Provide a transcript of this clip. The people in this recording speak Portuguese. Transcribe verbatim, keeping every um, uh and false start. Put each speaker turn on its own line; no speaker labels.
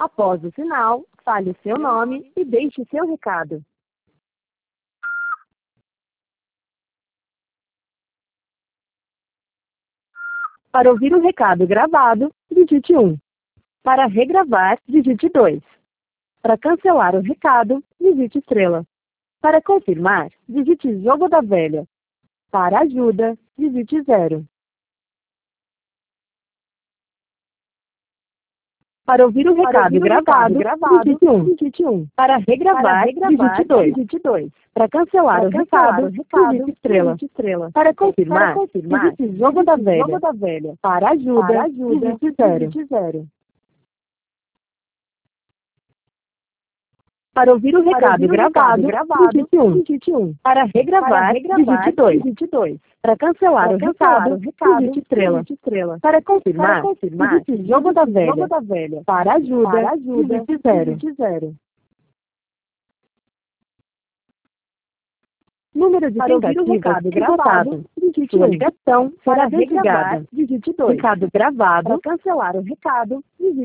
Após o sinal, fale o seu nome e deixe seu recado. Para ouvir o recado gravado, digite um. Para regravar, digite dois. Para cancelar o recado, digite estrela. Para confirmar, digite jogo da velha. Para ajuda, digite zero. Para ouvir o recado, ouvir o gravado, recado gravado, digite um. Para regravar, Para regravar digite dois. Para cancelar, Para o, cancelar recado, o recado, digite estrela. Digite estrela. Para confirmar, Para confirmar digite jogo, digite da velha. jogo da velha. Para ajuda, Para ajuda digite zero. Digite zero. Para ouvir o recado, Para ouvir o gravado, recado gravado, digite um. Digite um. Para regravar, Para regravar digite dois. Digite dois. Para cancelar, Para o, cancelar recado, o recado, digite estrela. Digite estrela. Para confirmar, Para confirmar digite jogo, da velha. jogo da velha. Para ajuda, Para ajuda digite zero. Digite zero. Número de Para ouvir o recado gravado, digite Sua ligação será desligada. Digite dois. Recado gravado. Para cancelar o recado, digite